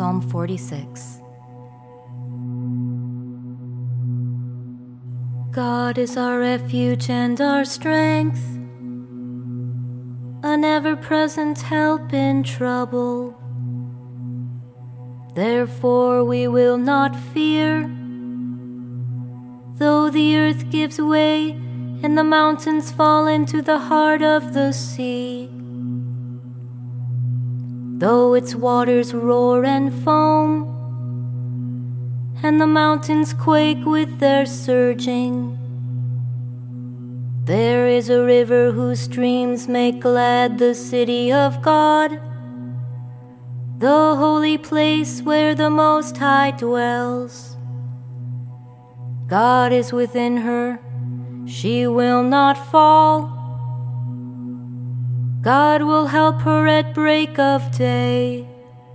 Psalm 46. God is our refuge and our strength, an ever-present help in trouble. Therefore we will not fear, though the earth gives way and the mountains fall into the heart of the sea. Though its waters roar and foam, and the mountains quake with their surging, there is a river whose streams make glad the city of God, the holy place where the Most High dwells. God is within her, she will not fall. God will help her at break of day.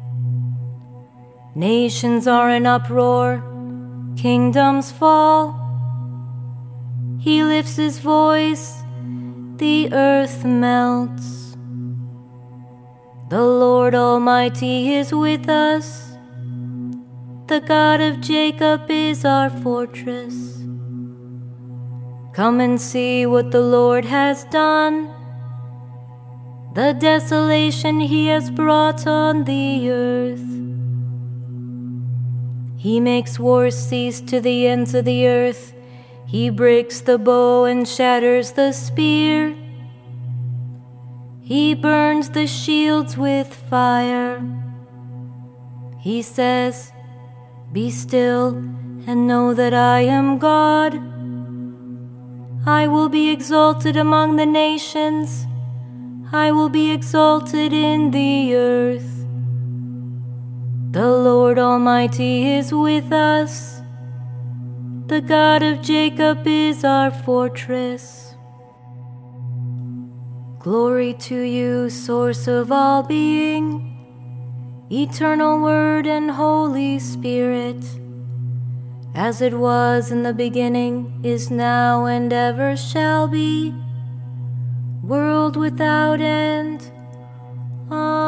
Nations are in uproar, kingdoms fall. He lifts his voice, the earth melts. The Lord Almighty is with us. The God of Jacob is our fortress. Come and see what the Lord has done, the desolation he has brought on the earth. He makes wars cease to the ends of the earth. He breaks the bow and shatters the spear. He burns the shields with fire. He says, "Be still and know that I am God. I will be exalted among the nations. I will be exalted in the earth. The Lord Almighty is with us. The God of Jacob is our fortress." Glory to you, source of all being, eternal Word and Holy Spirit, as it was in the beginning, is now, and ever shall be, world without end. Amen.